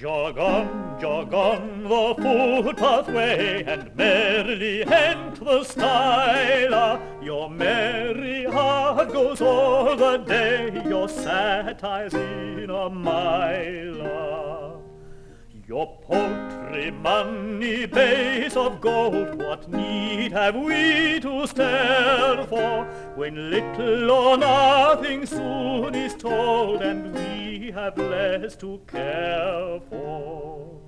Jog on the footpathway, and merrily hent the stile. Your merry heart goes all the day, your satire's in a mile. Your paltry money base of gold, what need have we to stare for, when little or nothing soon is told, and we have less to care for?